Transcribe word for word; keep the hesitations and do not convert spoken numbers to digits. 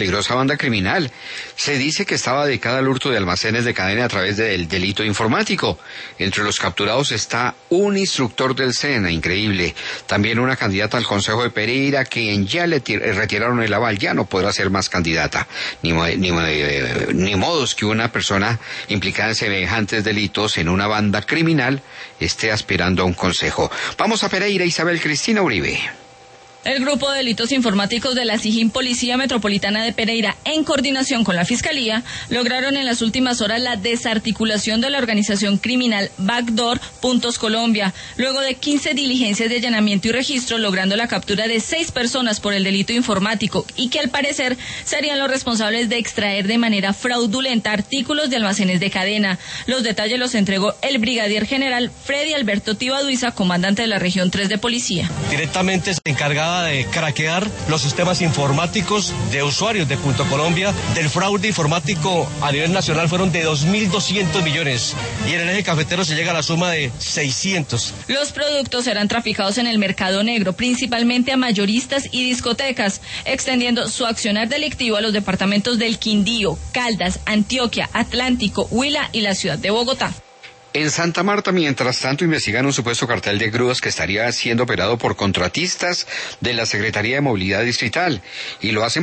Peligrosa banda criminal. Se dice que estaba dedicada al hurto de almacenes de cadena a través del delito informático. Entre los capturados está un instructor del SENA, increíble. También una candidata al Consejo de Pereira, quien ya le retiraron el aval, ya no podrá ser más candidata. Ni, ni, ni modos que una persona implicada en semejantes delitos en una banda criminal esté aspirando a un consejo. Vamos a Pereira, Isabel Cristina Uribe. El Grupo de Delitos Informáticos de la SIJIN Policía Metropolitana de Pereira, en coordinación con la Fiscalía, lograron en las últimas horas la desarticulación de la organización criminal Backdoor Puntos Colombia, luego de quince diligencias de allanamiento y registro, logrando la captura de seis personas por el delito informático y que al parecer serían los responsables de extraer de manera fraudulenta artículos de almacenes de cadena. Los detalles los entregó el brigadier general Freddy Alberto Tibaduiza, comandante de la región tres de Policía. Directamente se encargaba de craquear los sistemas informáticos de usuarios de Punto Colombia. Del fraude informático a nivel nacional fueron de dos mil doscientos millones y en el eje cafetero se llega a la suma de seiscientos. Los productos serán traficados en el mercado negro, principalmente a mayoristas y discotecas, extendiendo su accionar delictivo a los departamentos del Quindío, Caldas, Antioquia, Atlántico, Huila y la ciudad de Bogotá. En Santa Marta, mientras tanto, investigan un supuesto cartel de grúas que estaría siendo operado por contratistas de la Secretaría de Movilidad Distrital y lo hacen